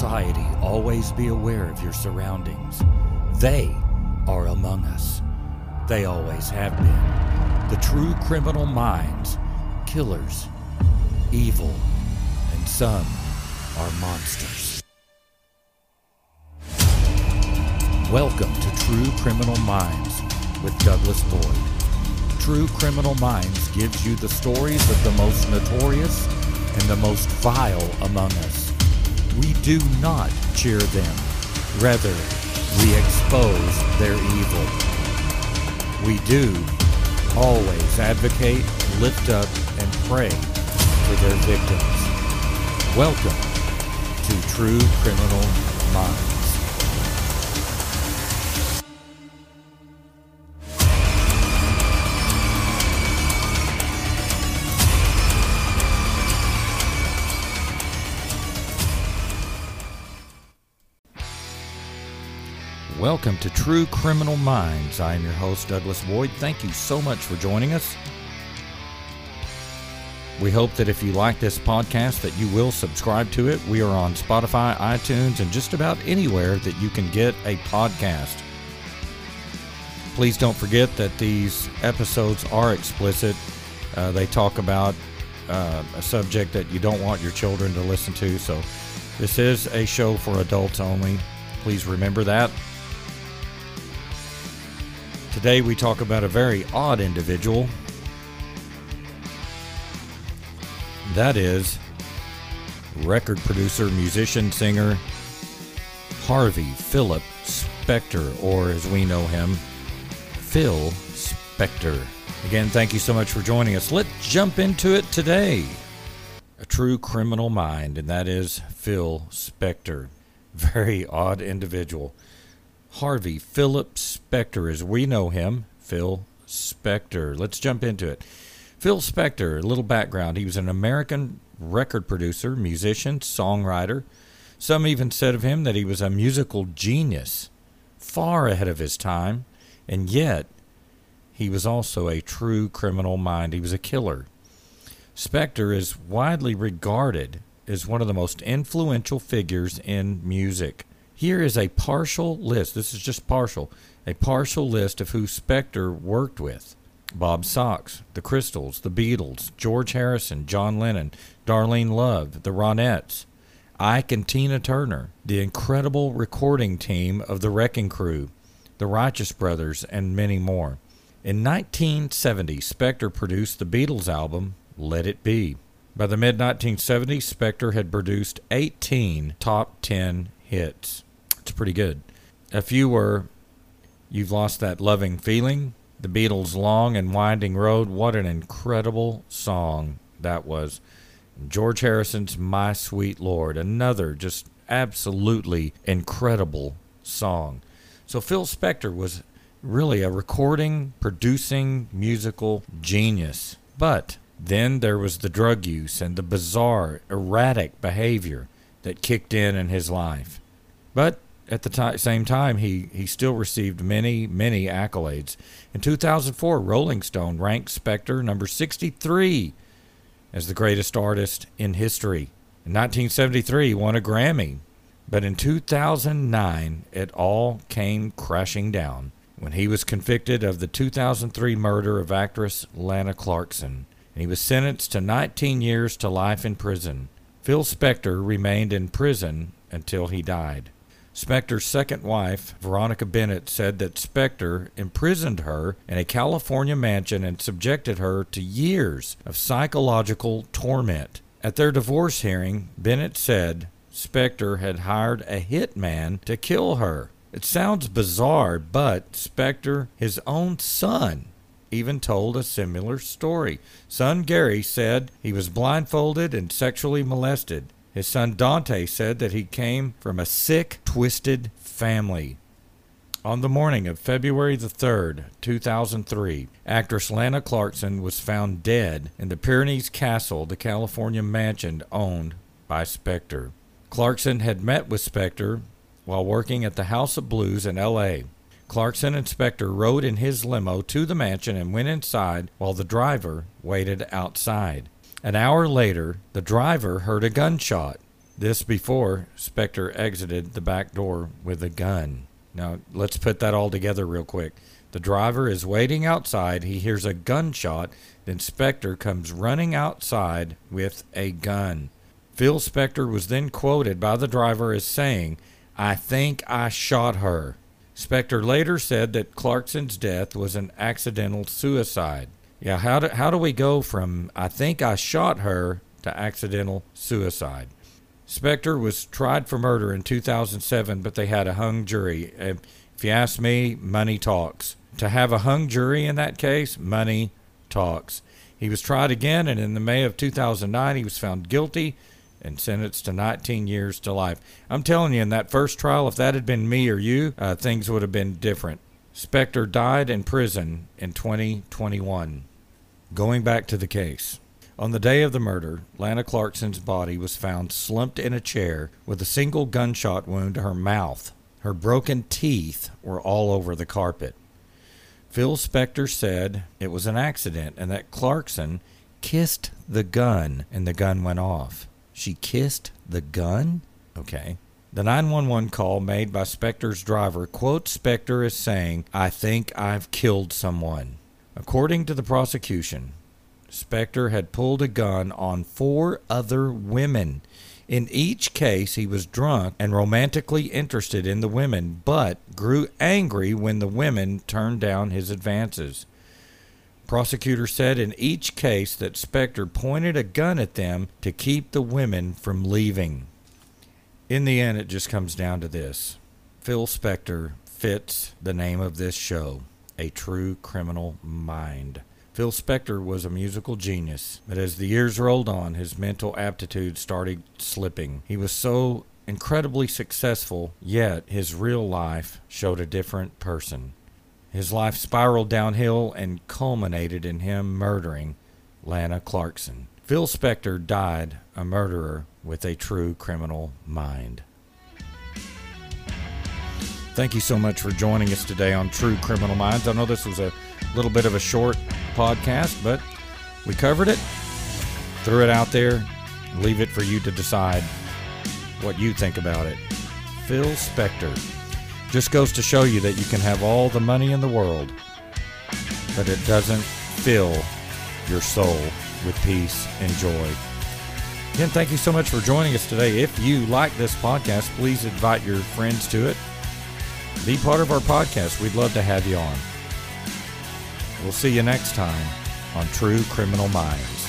society, always be aware of your surroundings. They are among us. They always have been. The true criminal minds, killers, evil, and some are monsters. Welcome to True Criminal Minds with Douglas Boyd. True Criminal Minds gives you the stories of the most notorious and the most vile among us. We do not cheer them. Rather, we expose their evil. We do always advocate, lift up, and pray for their victims. Welcome to True Criminal Minds. Welcome to True Criminal Minds. I am your host, Douglas Boyd. Thank you so much for joining us. We hope that if you like this podcast that you will subscribe to it. We are on Spotify, iTunes, and just about anywhere that you can get a podcast. Please don't forget that these episodes are explicit. They talk about a subject that you don't want your children to listen to, so this is a show for adults only. Please remember that. Today we talk about a very odd individual. That is record producer, musician, singer Harvey Philip Specter, or as we know him, Phil Spector. Again, thank you so much for joining us. Let's jump into it today. A true criminal mind, and that is Phil Spector. Very odd individual. Harvey Philip Spector, as we know him, Phil Spector. Let's jump into it. Phil Spector, a little background. He was an American record producer, musician, songwriter. Some even said of him that he was a musical genius, far ahead of his time, and yet he was also a true criminal mind. He was a killer. Spector is widely regarded as one of the most influential figures in music. Here is a partial list. This is just partial. A partial list of who Spector worked with. Bob Soxx, the Crystals, the Beatles, George Harrison, John Lennon, Darlene Love, the Ronettes, Ike and Tina Turner, the incredible recording team of the Wrecking Crew, the Righteous Brothers, and many more. In 1970, Spector produced the Beatles album, Let It Be. By the mid-1970s, Spector had produced 18 top 10 hits. It's pretty good. A few were You've Lost That Loving Feeling, the Beatles' Long and Winding Road. What an incredible song that was. George Harrison's My Sweet Lord, another just absolutely incredible song. So Phil Spector was really a recording, producing, musical genius. But then there was the drug use and the bizarre, erratic behavior that kicked in his life. But at the same time, he still received many, many accolades. In 2004, Rolling Stone ranked Spector number 63 as the greatest artist in history. In 1973, he won a Grammy. But in 2009, it all came crashing down when he was convicted of the 2003 murder of actress Lana Clarkson. And he was sentenced to 19 years to life in prison. Phil Spector remained in prison until he died. Spector's second wife, Veronica Bennett, said that Spector imprisoned her in a California mansion and subjected her to years of psychological torment. At their divorce hearing, Bennett said Spector had hired a hitman to kill her. It sounds bizarre, but Spector, his own son, even told a similar story. Son Gary said he was blindfolded and sexually molested. His son Dante said that he came from a sick, twisted family. On the morning of February the 3rd, 2003, actress Lana Clarkson was found dead in the Pyrenees Castle, the California mansion owned by Spector. Clarkson had met with Spector while working at the House of Blues in L.A. Clarkson and Spector rode in his limo to the mansion and went inside while the driver waited outside. An hour later, the driver heard a gunshot. This before Spector exited the back door with a gun. Now, let's put that all together real quick. The driver is waiting outside. He hears a gunshot. Then Spector comes running outside with a gun. Phil Spector was then quoted by the driver as saying, "I think I shot her." Spector later said that Clarkson's death was an accidental suicide. Yeah, how do we go from "I think I shot her" to accidental suicide? Spector was tried for murder in 2007, but they had a hung jury. If you ask me, money talks. To have a hung jury in that case, money talks. He was tried again, and in the May of 2009, he was found guilty and sentenced to 19 years to life. I'm telling you, in that first trial, if that had been me or you, things would have been different. Spector died in prison in 2021. Going back to the case. On the day of the murder, Lana Clarkson's body was found slumped in a chair with a single gunshot wound to her mouth. Her broken teeth were all over the carpet. Phil Spector said it was an accident and that Clarkson kissed the gun and the gun went off. She kissed the gun? Okay. The 911 call made by Spector's driver quotes Spector as saying, "I think I've killed someone." According to the prosecution, Spector had pulled a gun on 4 other women. In each case, he was drunk and romantically interested in the women, but grew angry when the women turned down his advances. Prosecutor said in each case that Spector pointed a gun at them to keep the women from leaving. In the end, it just comes down to this. Phil Spector fits the name of this show, A True Criminal Mind. Phil Spector was a musical genius, but as the years rolled on, his mental aptitude started slipping. He was so incredibly successful, yet his real life showed a different person. His life spiraled downhill and culminated in him murdering Lana Clarkson. Phil Spector died a murderer with a true criminal mind. Thank you so much for joining us today on True Criminal Minds. I know this was a little bit of a short podcast, but we covered it, threw it out there, leave it for you to decide what you think about it. Phil Spector. Just goes to show you that you can have all the money in the world, but it doesn't fill your soul with peace and joy. Again, thank you so much for joining us today. If you like this podcast, please invite your friends to it. Be part of our podcast. We'd love to have you on. We'll see you next time on True Criminal Minds.